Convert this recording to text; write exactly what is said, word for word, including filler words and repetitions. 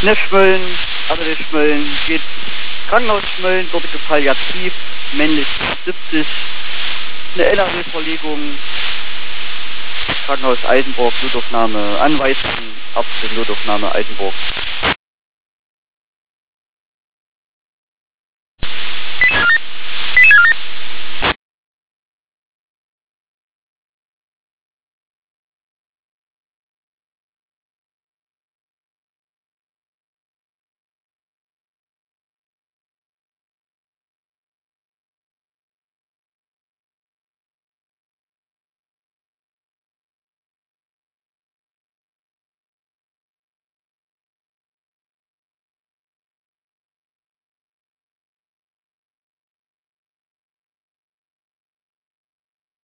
Ne Schmölln, also der Schmölln geht Krankenhaus Schmölln, dortige Palliativ, männlich siebzig, eine L A W-Verlegung, Krankenhaus Altenburg, Notaufnahme anweisen, Abschluss Notaufnahme Altenburg.